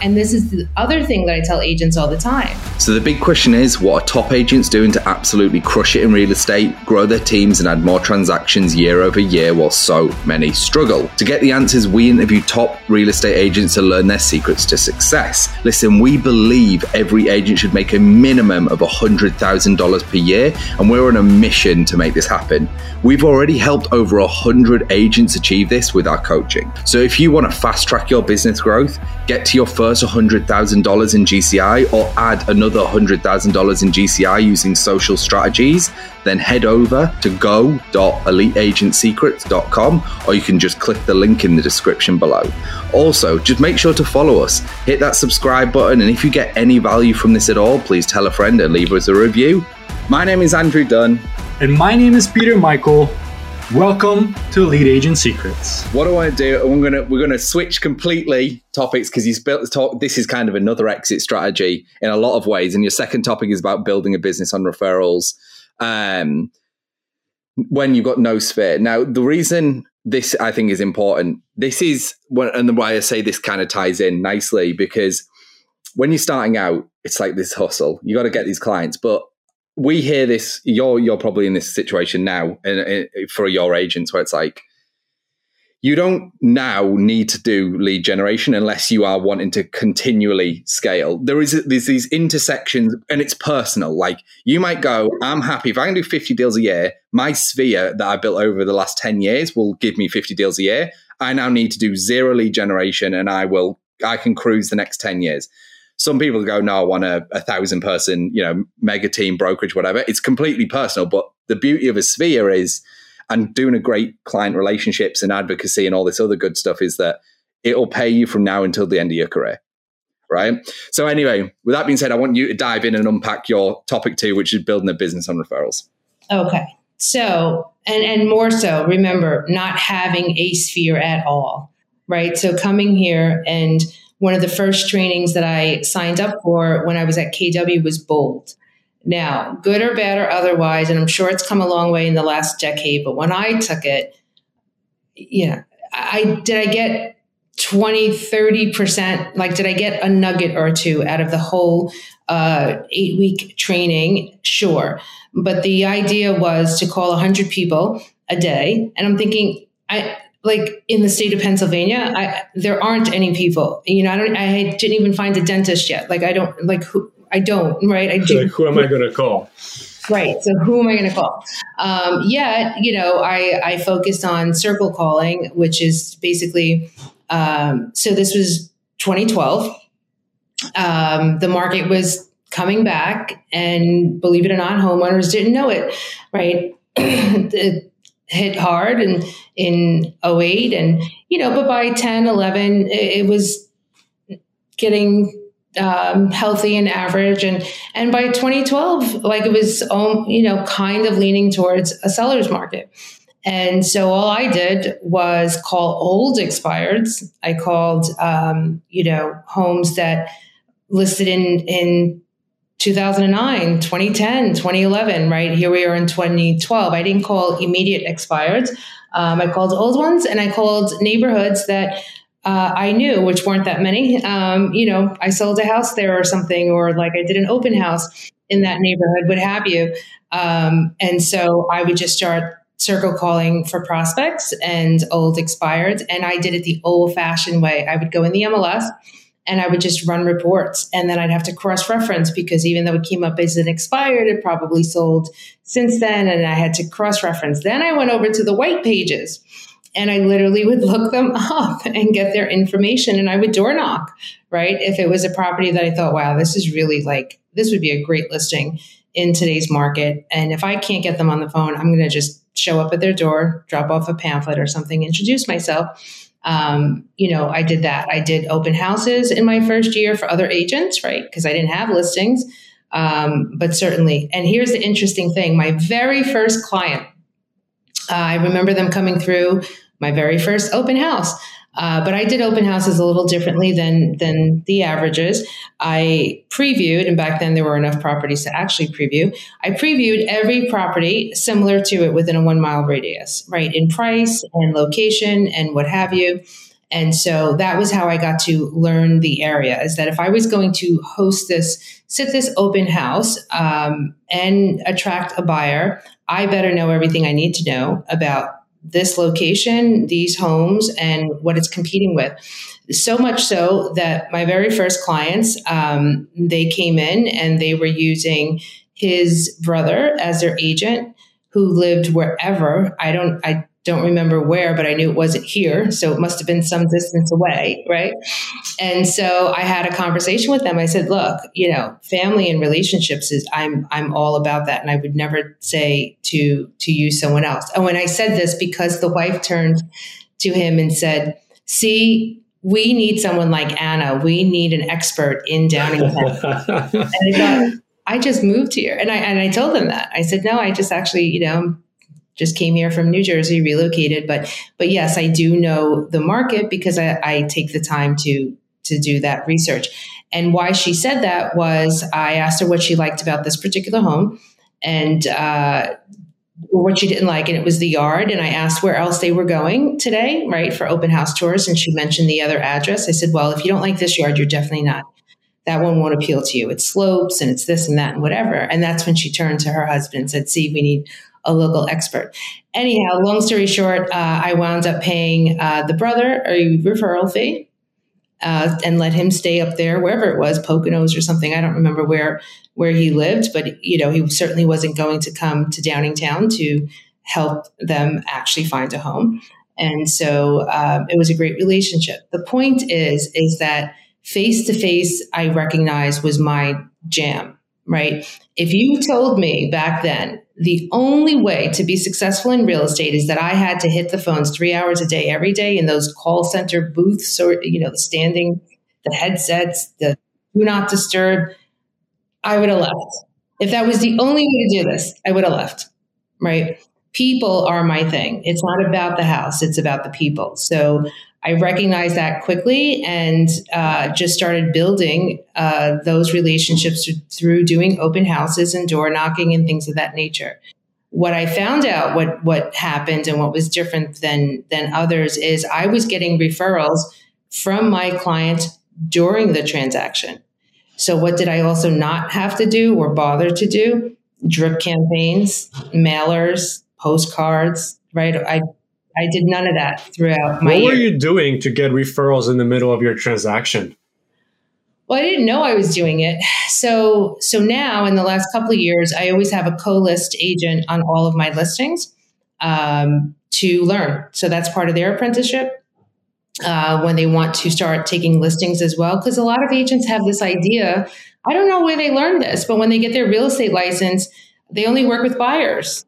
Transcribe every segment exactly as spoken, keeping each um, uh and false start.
And this is the other thing that I tell agents all the time. So the big question is, what are top agents doing to absolutely crush it in real estate, grow their teams and add more transactions year over year while so many struggle? To get the answers, we interview top real estate agents to learn their secrets to success. Listen, we believe every agent should make a minimum of one hundred thousand dollars per year, and we're on a mission to make this happen. We've already helped over one hundred agents achieve this with our coaching. So if you want to fast track your business growth, get to your first one hundred thousand dollars in G C I or add another one hundred thousand dollars in G C I using social strategies, then head over to go dot elite agent secrets dot com, or you can just click the link in the description below. Also, just make sure to follow us, hit that subscribe button, and if you get any value from this at all, please tell a friend and leave us a review. My name is Andrew Dunn. And my name is Peter Michael. Welcome to Elite Agent Secrets. What I want to do, we're gonna we're gonna switch completely topics because you built the talk. This is kind of another exit strategy in a lot of ways, and your second topic is about building a business on referrals. Um, when you've got no sphere. Now, the reason this I think is important. This is when, and why I say this kind of ties in nicely, because when you're starting out, it's like this hustle. You got to get these clients, but we hear this, you're you're probably in this situation now and, and for your agents where it's like, you don't now need to do lead generation unless you are wanting to continually scale. There is there's these intersections and it's personal. Like you might go, I'm happy if I can do fifty deals a year, my sphere that I built over the last ten years will give me fifty deals a year. I now need to do zero lead generation and I will, I can cruise the next ten years. Some people go, no, I want a, a thousand person, you know, mega team brokerage, whatever. It's completely personal. But the beauty of a sphere is, and doing a great client relationships and advocacy and all this other good stuff is that it'll pay you from now until the end of your career. Right. So anyway, with that being said, I want you to dive in and unpack your topic two, which is building a business on referrals. Okay. So, and, and more so, remember, not having a sphere at all. Right. So coming here, and one of the first trainings that I signed up for when I was at K W was Bold. Now, good or bad or otherwise, and I'm sure it's come a long way in the last decade, but when I took it, you know, I did I get twenty, thirty percent, like did I get a nugget or two out of the whole uh, eight week training? Sure. But the idea was to call one hundred people a day. And I'm thinking, I like in the state of Pennsylvania, I, there aren't any people, you know, I don't, I didn't even find a dentist yet. Like, I don't like who, I don't, right. I do. Like, who am I going to call? Right. So who am I going to call? Um, yet, you know, I, I focused on circle calling, which is basically, um, so this was twenty twelve. Um, the market was coming back, and believe it or not, homeowners didn't know it, right? It hit hard and in oh eight, and, you know, but by ten, eleven, it, it was getting um, healthy and average. And, and by twenty twelve, like it was, um, you know, kind of leaning towards a seller's market. And so all I did was call old expireds. I called, um, you know, homes that listed in, in two thousand nine, twenty ten, twenty eleven, right? Here we are in twenty twelve. I didn't call immediate expireds. Um, I called old ones, and I called neighborhoods that uh, I knew, which weren't that many. Um, you know, I sold a house there or something, or like I did an open house in that neighborhood, what have you. Um, and so I would just start circle calling for prospects and old expireds. And I did it the old fashioned way. I would go in the M L S and I would just run reports, and then I'd have to cross-reference, because even though it came up as an expired, it probably sold since then, and I had to cross-reference. Then I went over to the white pages, and I literally would look them up and get their information, and I would door knock, right? If it was a property that I thought, wow, this is really like, this would be a great listing in today's market. And if I can't get them on the phone, I'm going to just show up at their door, drop off a pamphlet or something, introduce myself. Um, you know, I did that. I did open houses in my first year for other agents, right? Because I didn't have listings. Um, but certainly, and here's the interesting thing. My very first client, uh, I remember them coming through my very first open house. Uh, but I did open houses a little differently than than the averages. I previewed, and back then there were enough properties to actually preview. I previewed every property similar to it within a one mile radius, right, in price and location and what have you. And so that was how I got to learn the area, is that if I was going to host this, sit this open house um, and attract a buyer, I better know everything I need to know about this location, these homes, and what it's competing with. So much so that my very first clients, um, they came in and they were using his brother as their agent, who lived wherever. I don't, I don't remember where, but I knew it wasn't here. So it must have been some distance away. Right. And so I had a conversation with them. I said, look, you know, family and relationships is I'm, I'm all about that. And I would never say to, to use someone else. And when I said this, because the wife turned to him and said, see, we need someone like Anna. We need an expert in Downingtown. And I thought, I just moved here. And I, and I told them that. I said, no, I just actually, you know, just came here from New Jersey, relocated. But, but yes, I do know the market because I, I take the time to, to do that research. And why she said that was I asked her what she liked about this particular home and, uh, what she didn't like. And it was the yard. And I asked where else they were going today, right, for open house tours. And she mentioned the other address. I said, well, if you don't like this yard, you're definitely not. That one won't appeal to you. It slopes and it's this and that and whatever. And that's when she turned to her husband and said, see, we need a local expert. Anyhow, long story short, uh, I wound up paying uh, the brother a referral fee uh, and let him stay up there, wherever it was, Poconos or something. I don't remember where where he lived, but you know, he certainly wasn't going to come to Downingtown to help them actually find a home. And so um, it was a great relationship. The point is, is that face-to-face, I recognize was my jam, right? If you told me back then, the only way to be successful in real estate is that I had to hit the phones three hours a day, every day in those call center booths or, you know, the standing, the headsets, the do not disturb, I would have left. If that was the only way to do this, I would have left, right? People are my thing. It's not about the house. It's about the people. So I recognized that quickly and uh, just started building uh, those relationships through doing open houses and door knocking and things of that nature. What I found out, what what happened and what was different than than others is I was getting referrals from my clients during the transaction. So what did I also not have to do or bother to do? Drip campaigns, mailers, postcards, right? I I did none of that throughout my What year. were you doing to get referrals in the middle of your transaction? Well, I didn't know I was doing it. So so now in the last couple of years, I always have a co-list agent on all of my listings um, to learn. So that's part of their apprenticeship uh, when they want to start taking listings as well. Because a lot of agents have this idea, I don't know where they learned this, but when they get their real estate license, they only work with buyers.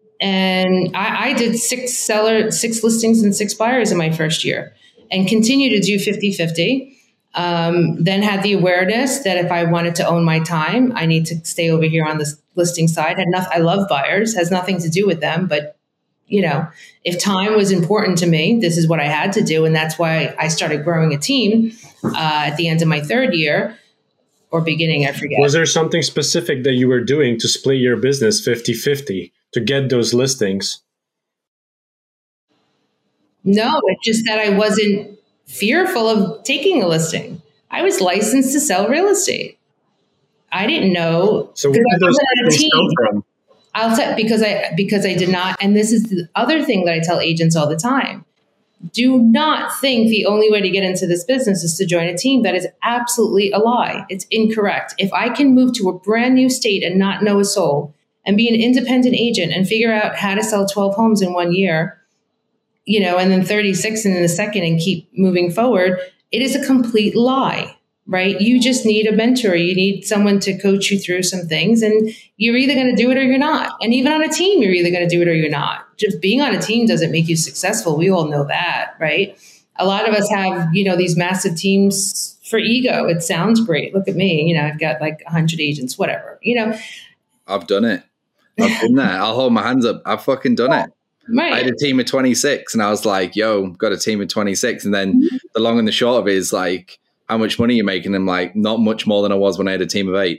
And I, I did six seller, six listings and six buyers in my first year and continue to do fifty-fifty. Um, then had the awareness that if I wanted to own my time, I need to stay over here on this listing side. Had nothing, I love buyers, has nothing to do with them. But, you know, if time was important to me, this is what I had to do. And that's why I started growing a team uh, at the end of my third year or beginning, I forget. Was there something specific that you were doing to split your business fifty-fifty to get those listings? No, it's just that I wasn't fearful of taking a listing. I was licensed to sell real estate. I didn't know. So where did those listings come from? I'll tell because I because I did not. And this is the other thing that I tell agents all the time. Do not think the only way to get into this business is to join a team. That is absolutely a lie. It's incorrect. If I can move to a brand new state and not know a soul and be an independent agent and figure out how to sell twelve homes in one year, you know, and then thirty-six in the second and keep moving forward, it is a complete lie, right? You just need a mentor. You need someone to coach you through some things, and you're either going to do it or you're not. And even on a team, you're either going to do it or you're not. Just being on a team doesn't make you successful. We all know that, right? A lot of us have, you know, these massive teams for ego. It sounds great. Look at me. You know, I've got like one hundred agents, whatever, you know. I've done it. I've done that. I'll hold my hands up. I've fucking done it. Right. I had a team of twenty-six and I was like, yo, got a team of twenty-six. And then mm-hmm. the long and the short of it is like, how much money are you making? I'm like, not much more than I was when I had a team of eight.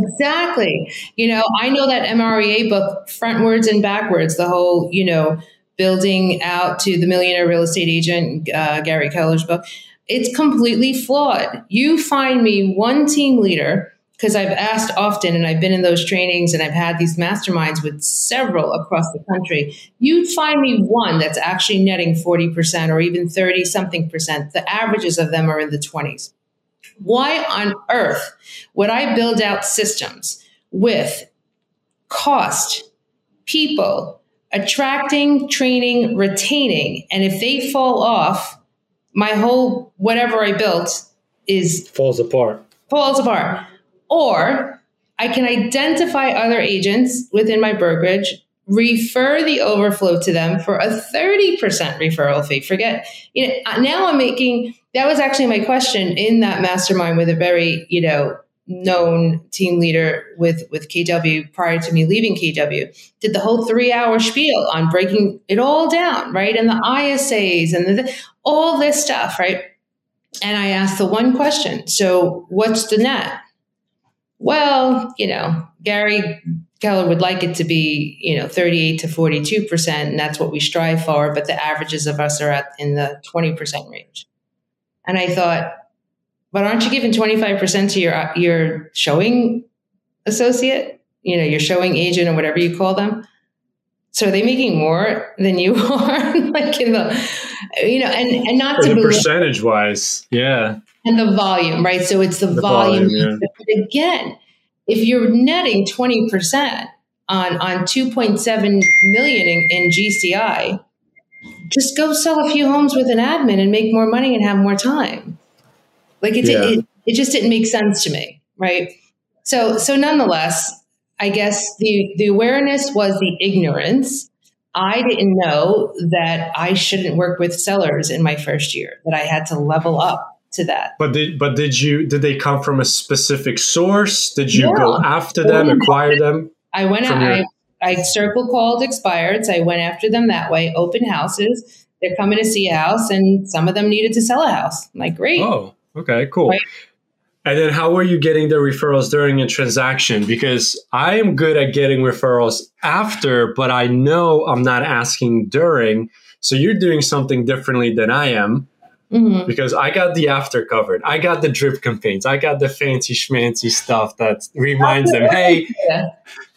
Exactly. You know, I know that M R E A book frontwards and backwards, the whole, you know, Building Out to the Millionaire Real Estate Agent, uh, Gary Keller's book. It's completely flawed. You find me one team leader, because I've asked often, and I've been in those trainings, and I've had these masterminds with several across the country. You'd find me one that's actually netting forty percent or even thirty something percent. The averages of them are in the twenties. Why on earth would I build out systems with cost, people, attracting, training, retaining, and if they fall off, my whole whatever I built is falls apart. Falls apart. Or I can identify other agents within my brokerage, refer the overflow to them for a thirty percent referral fee. Forget, you know, now I'm making, that was actually my question in that mastermind with a very, you know, known team leader with, with K W prior to me leaving K W, did the whole three hour spiel on breaking it all down, right? And the I S As and the, all this stuff, right? And I asked the one question, so what's the net? Well, you know, Gary Keller would like it to be, you know, thirty-eight to forty-two percent, and that's what we strive for, but the averages of us are at in the twenty percent range. And I thought, but aren't you giving twenty-five percent to your your showing associate, you know, your showing agent or whatever you call them? So are they making more than you are? Like in the, you know, and, and not to percentage wise, yeah. And the volume, right? So it's the, the volume. volume yeah. But again, if you're netting twenty percent on, on two point seven million in, in G C I, just go sell a few homes with an admin and make more money and have more time. Like it, yeah. it, it just didn't make sense to me, right? So, so nonetheless, I guess the, the awareness was the ignorance. I didn't know that I shouldn't work with sellers in my first year, that I had to level up to that. But did, but did you, did they come from a specific source? Did you yeah. go after them, acquire them? I went out, your- I, I circle called expireds. I went after them that way, open houses. They're coming to see a house, and some of them needed to sell a house. I'm like, great. Oh, okay, cool. Right? And then how were you getting the referrals during a transaction? Because I am good at getting referrals after, but I know I'm not asking during. So you're doing something differently than I am, mm-hmm. because I got the after covered. I got the drip campaigns. I got the fancy schmancy stuff that reminds them, hey, yeah.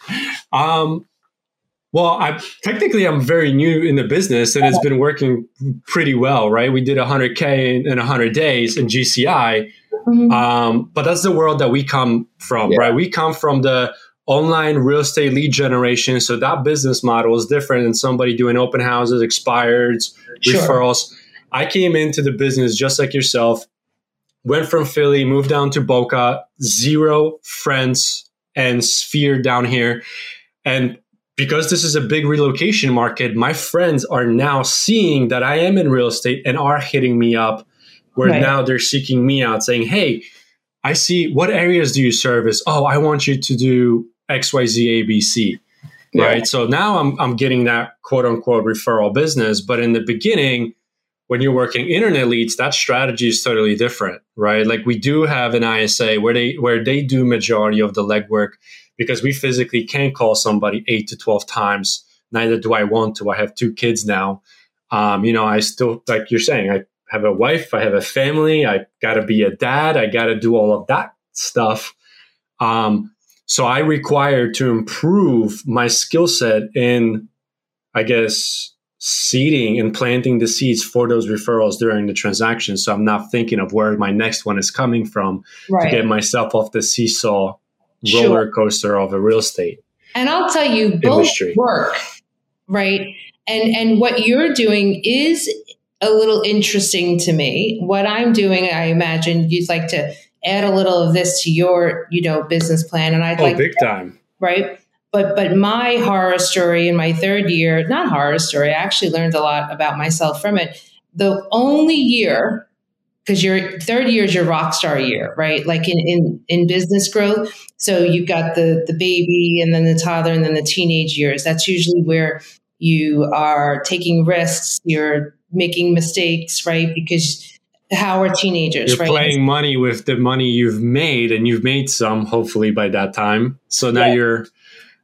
um, well, I technically I'm very new in the business, and it's been working pretty well, right? We did one hundred K in, in one hundred days in G C I. Mm-hmm. Um, but that's the world that we come from, yeah. right? We come from the online real estate lead generation. So that business model is different than somebody doing open houses, expireds, sure. referrals. I came into the business just like yourself, went from Philly, moved down to Boca, zero friends and sphere down here. And because this is a big relocation market, my friends are now seeing that I am in real estate and are hitting me up, where right. now they're seeking me out saying, hey, I see, what areas do you service? Oh, I want you to do X, Y, Z, A, B, C. Yeah. Right. So now I'm I'm getting that quote unquote referral business. But in the beginning, when you're working internet leads, that strategy is totally different, right? Like we do have an I S A where they where they do majority of the legwork, because we physically can't call somebody eight to twelve times. Neither do I want to. I have two kids now. Um, you know, I still, like you're saying, I have a wife, I have a family, I got to be a dad, I got to do all of that stuff. Um, so I require to improve my skill set in, I guess, seeding and planting the seeds for those referrals during the transaction. So I'm not thinking of where my next one is coming from, right. to get myself off the seesaw sure. roller coaster of a real estate. And I'll tell you, both industry. work, right? And and what you're doing is a little interesting to me. What I'm doing, I imagine you'd like to add a little of this to your, you know, business plan. And I'd oh, like big time. Right. But but my horror story in my third year, not horror story, I actually learned a lot about myself from it. The only year, because your third year is your rock star year, right? Like in, in, in business growth. So you've got the, the baby and then the toddler and then the teenage years. That's usually where you are taking risks. You're making mistakes, right? Because how are teenagers, You're right? playing money with the money you've made, and you've made some, hopefully by that time. So now yeah. you're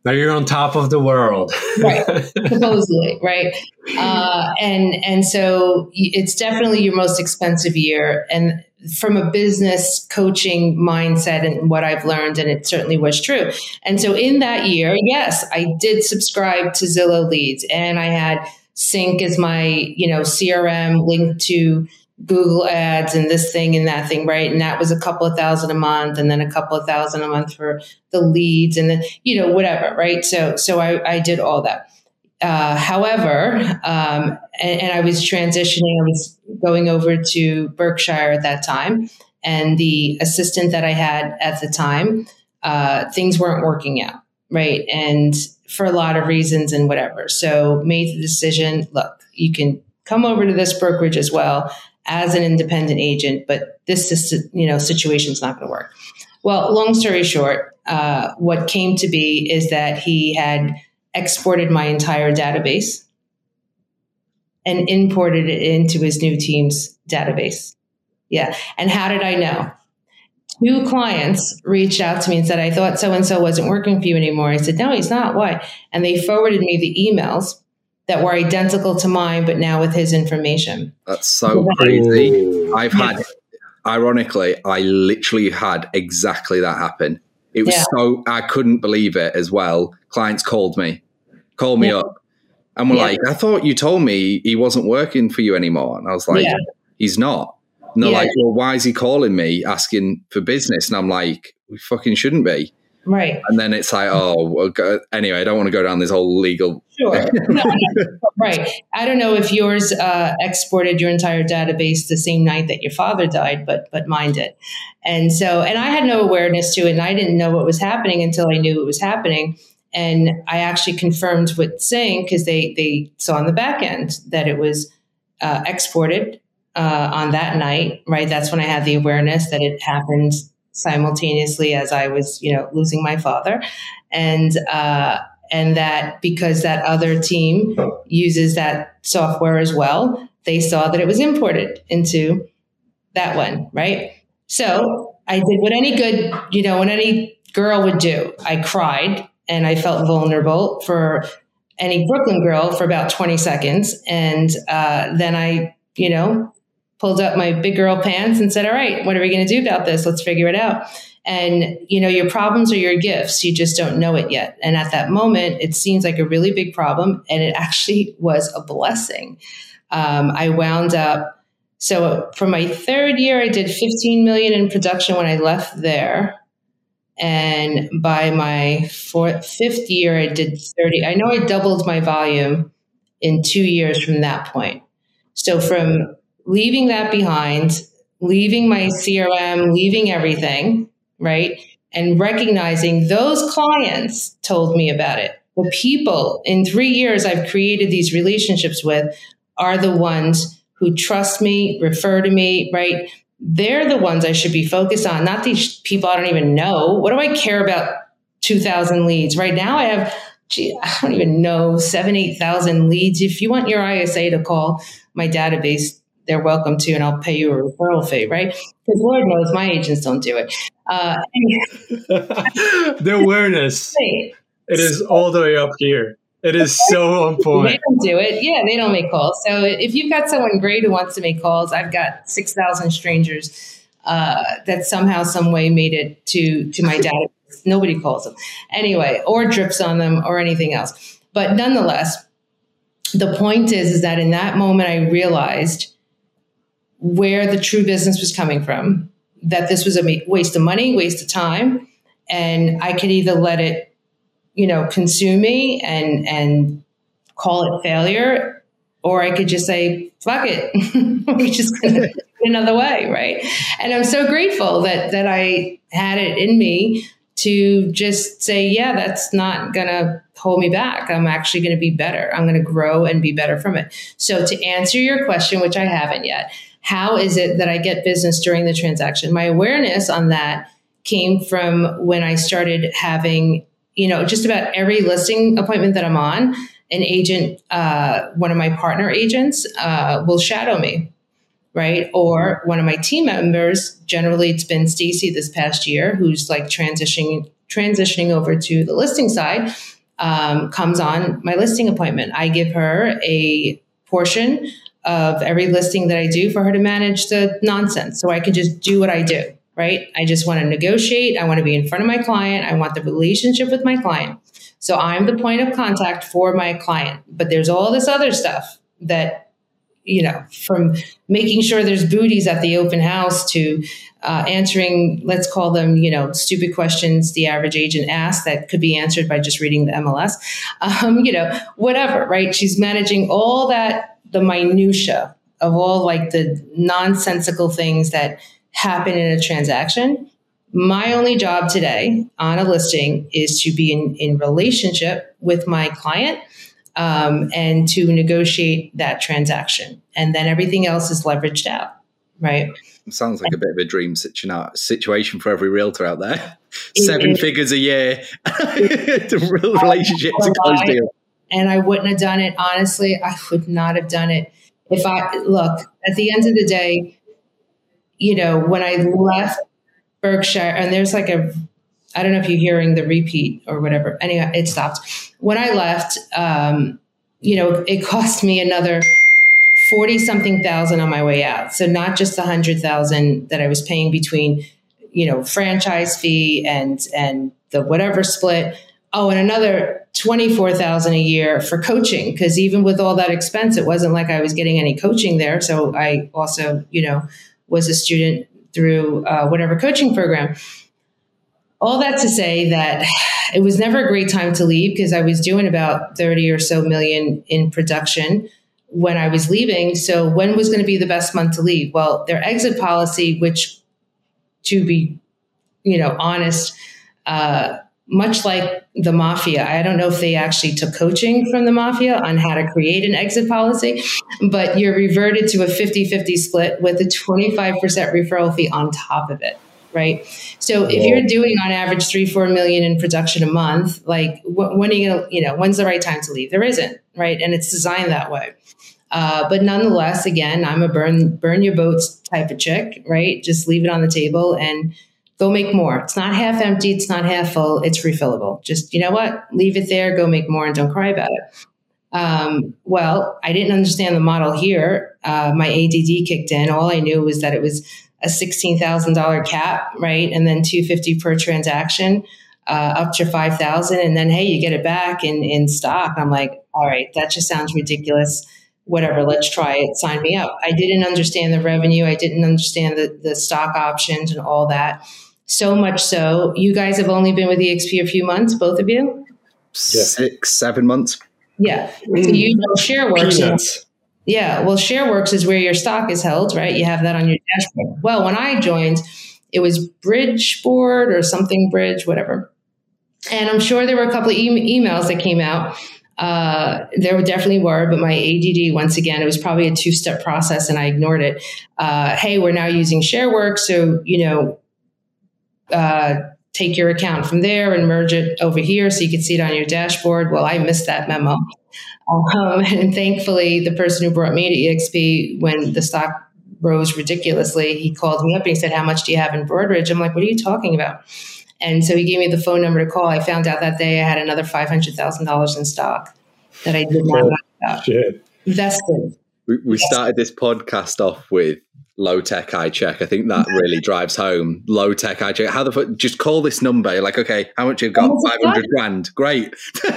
Now you're on top of the world. Right, supposedly, right? Uh, and and so it's definitely your most expensive year. And from a business coaching mindset and what I've learned, and it certainly was true. And so in that year, yes, I did subscribe to Zillow Leads, and I had Sync as my, you know, C R M linked to Google Ads and this thing and that thing, right? And that was a couple of thousand a month, and then a couple of thousand a month for the leads, and then, you know, whatever, right? So, so I, I did all that. Uh, however, um, and, and I was transitioning. I was going over to Berkshire at that time, and the assistant that I had at the time, uh, things weren't working out, right? And for a lot of reasons and whatever. So made the decision, look, you can come over to this brokerage as well as an independent agent, but this is, you know, situation's not going to work. Well, long story short, uh, what came to be is that he had exported my entire database and imported it into his new team's database. Yeah. And how did I know? Two clients reached out to me and said, I thought so-and-so wasn't working for you anymore. I said, no, he's not. Why? And they forwarded me the emails that were identical to mine, but now with his information. That's so crazy. I've had, ironically, I literally had exactly that happen. It was yeah. so, I couldn't believe it as well. Clients called me, called me yeah. up, and were yeah. like, I thought you told me he wasn't working for you anymore. And I was like, yeah. he's not. And they're yeah. like, well, why is he calling me asking for business? And I'm like, we fucking shouldn't be. Right. And then it's like, oh, well, go, anyway, I don't want to go down this whole legal. Sure. No, no, right. I don't know if yours uh, exported your entire database the same night that your father died, but but mine did. And so, and I had no awareness to it, and I didn't know what was happening until I knew it was happening. And I actually confirmed with Sync, because they, they saw on the back end that it was uh, exported uh, on that night, right? That's when I had the awareness that it happened simultaneously as I was, you know, losing my father. And, uh, and that because that other team uses that software as well, they saw that it was imported into that one, right? So I did what any good, you know, what any girl would do. I cried and I felt vulnerable for any Brooklyn girl for about twenty seconds. And uh, then I, you know, pulled up my big girl pants and said, all right, what are we going to do about this? Let's figure it out. And, you know, your problems are your gifts. You just don't know it yet. And at that moment, it seems like a really big problem. And it actually was a blessing. Um, I wound up, so for my third year, I did fifteen million in production when I left there. And by my fourth, fifth year, I did thirty. I know I doubled my volume in two years from that point. So from leaving that behind, leaving my C R M, leaving everything, right? And recognizing those clients told me about it. The people in three years I've created these relationships with are the ones who trust me, refer to me, right? They're the ones I should be focused on, not these people I don't even know. What do I care about two thousand leads? Right now I have, gee, I don't even know, seven, eight thousand leads. If you want your I S A to call my database, they're welcome to, and I'll pay you a referral fee, right? Because Lord knows my agents don't do it. Uh, the awareness, it is all the way up here. It is so on point. They don't do it. Yeah, they don't make calls. So if you've got someone great who wants to make calls, I've got six thousand strangers uh, that somehow, some way made it to, to my database. Nobody calls them. Anyway, or drips on them or anything else. But nonetheless, the point is, is that in that moment, I realized where the true business was coming from, that this was a waste of money, waste of time. And I could either let it, you know, consume me and, and call it failure, or I could just say, fuck it. We're just going to do it another way. Right. And I'm so grateful that, that I had it in me to just say, yeah, that's not going to hold me back. I'm actually going to be better. I'm going to grow and be better from it. So to answer your question, which I haven't yet, how is it that I get business during the transaction? My awareness on that came from when I started having, you know, just about every listing appointment that I'm on, an agent, uh, one of my partner agents uh, will shadow me, right? Or one of my team members, generally it's been Stacy this past year, who's like transitioning transitioning over to the listing side. um, comes on my listing appointment. I give her a portion of every listing that I do for her to manage the nonsense. So I can just do what I do, right? I just want to negotiate. I want to be in front of my client. I want the relationship with my client. So I'm the point of contact for my client. But there's all this other stuff that, you know, from making sure there's booties at the open house to uh, answering, let's call them, you know, stupid questions the average agent asks that could be answered by just reading the M L S, um, you know, whatever, right? She's managing all that, the minutia of all like the nonsensical things that happen in a transaction. My only job today on a listing is to be in, in relationship with my client um, and to negotiate that transaction. And then everything else is leveraged out, right? It sounds like a bit of a dream situation for every realtor out there. Seven it, figures a year, the real relationship to close deal. And I wouldn't have done it. Honestly, I would not have done it. If I, look, at the end of the day, you know, when I left Berkshire, and there's like a, I don't know if you're hearing the repeat or whatever. Anyway, it stopped. When I left, um, you know, it cost me another forty something thousand on my way out. So not just the hundred thousand that I was paying between, you know, franchise fee and, and the whatever split. Oh, and another twenty-four thousand a year for coaching. Cause even with all that expense, it wasn't like I was getting any coaching there. So I also, you know, was a student through uh, whatever coaching program. All that to say that it was never a great time to leave because I was doing about thirty or so million in production when I was leaving. So when was going to be the best month to leave? Well, their exit policy, which to be, you know, honest, uh, much like the mafia, I don't know if they actually took coaching from the mafia on how to create an exit policy, but you're reverted to a fifty-fifty split with a twenty-five percent referral fee on top of it, right? So if you're doing on average three, four million in production a month, like when are you going to, you know, when's the right time to leave? There isn't, right? And it's designed that way. Uh, but nonetheless, again, I'm a burn, burn your boats type of chick, right? Just leave it on the table and go make more. It's not half empty. It's not half full. It's refillable. Just, you know what? Leave it there. Go make more and don't cry about it. Um, well, I didn't understand the model here. Uh, my A D D kicked in. All I knew was that it was a sixteen thousand dollars cap, right? And then two hundred fifty dollars per transaction, uh, up to five thousand dollars. And then, hey, you get it back in, in stock. I'm like, all right, that just sounds ridiculous. Whatever, let's try it. Sign me up. I didn't understand the revenue. I didn't understand the, the stock options and all that. So much so, you guys have only been with E X P a few months, both of you? Six, seven months. Yeah. So you know ShareWorks. Yeah. Well, ShareWorks is where your stock is held, right? You have that on your dashboard. Well, when I joined, it was Bridgeboard or something Bridge, whatever. And I'm sure there were a couple of e- emails that came out. Uh, there definitely were, but my A D D, once again, it was probably a two-step process and I ignored it. Uh, hey, we're now using ShareWorks. So, you know, uh, take your account from there and merge it over here so you can see it on your dashboard. Well, I missed that memo. Um, and thankfully, the person who brought me to E X P when the stock rose ridiculously, he called me up and he said, how much do you have in Broadridge? I'm like, what are you talking about? And so he gave me the phone number to call. I found out that day I had another five hundred thousand dollars in stock that I did not know about. Shit. Vested. We, we started this podcast off with low tech eye check. I think that really drives home low tech eye check. How the fuck? Just call this number. You're like, okay, how much you've got? five hundred grand. Great.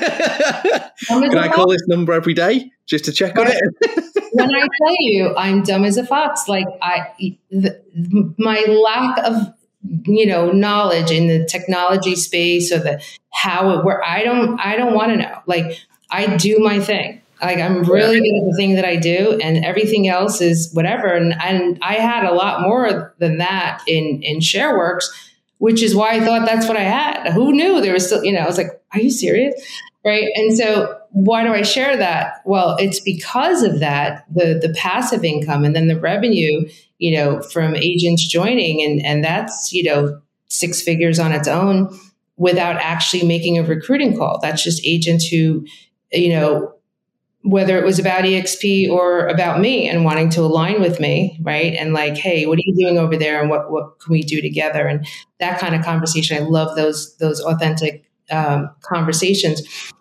Can I call this number every day just to check on it? When I tell you I'm dumb as a fox, like I, the, my lack of, you know, knowledge in the technology space or the how it works, I don't, I don't want to know. Like I do my thing. Like I'm really good at the thing that I do, and everything else is whatever. And and I had a lot more than that in in ShareWorks, which is why I thought that's what I had. Who knew there was still, you know, I was like, are you serious? Right. And so why do I share that? Well, it's because of that, the the passive income and then the revenue, you know, from agents joining. And, and that's, you know, six figures on its own without actually making a recruiting call. That's just agents who, you know, whether it was about E X P or about me and wanting to align with me, right? And like, hey, what are you doing over there? And what, what can we do together? And that kind of conversation. I love those, those authentic um, conversations.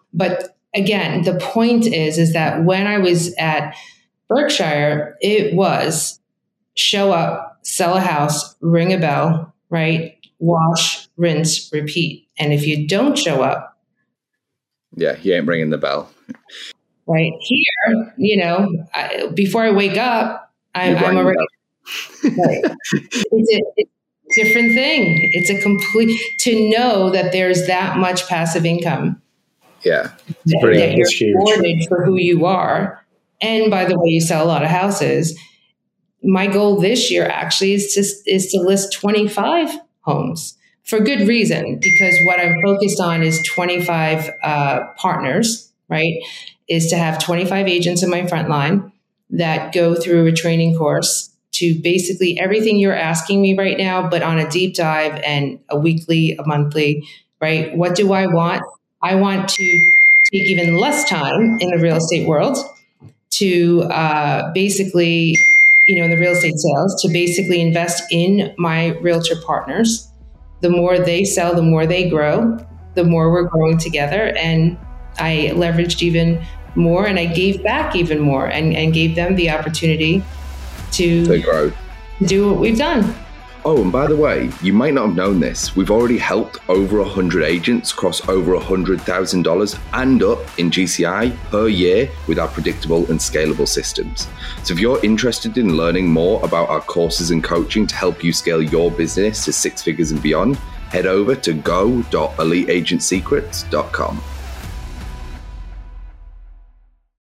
But again, the point is, is that when I was at Berkshire, it was show up, sell a house, ring a bell, right? Wash, rinse, repeat. And if you don't show up, yeah, you ain't ringing the bell. Right here, you know, I, before I wake up, I, I'm already. Right. It's a, it's a different thing. It's a complete to know that there's that much passive income. Yeah, that, that you're rewarded for who you are. And by the way, you sell a lot of houses. My goal this year actually is to is to list twenty-five homes for good reason, because what I'm focused on is twenty-five uh, partners. Right, is to have twenty-five agents in my front line that go through a training course to basically everything you're asking me right now, but on a deep dive and a weekly, a monthly, right? What do I want? I want to take even less time in the real estate world to uh, basically, you know, in the real estate sales, to basically invest in my realtor partners. The more they sell, the more they grow, the more we're growing together. And I leveraged even more and I gave back even more and, and gave them the opportunity to, to grow, do what we've done. Oh, and by the way, you might not have known this. We've already helped over one hundred agents cross over one hundred thousand dollars and up in G C I per year with our predictable and scalable systems. So if you're interested in learning more about our courses and coaching to help you scale your business to six figures and beyond, head over to go dot elite agent secrets dot com.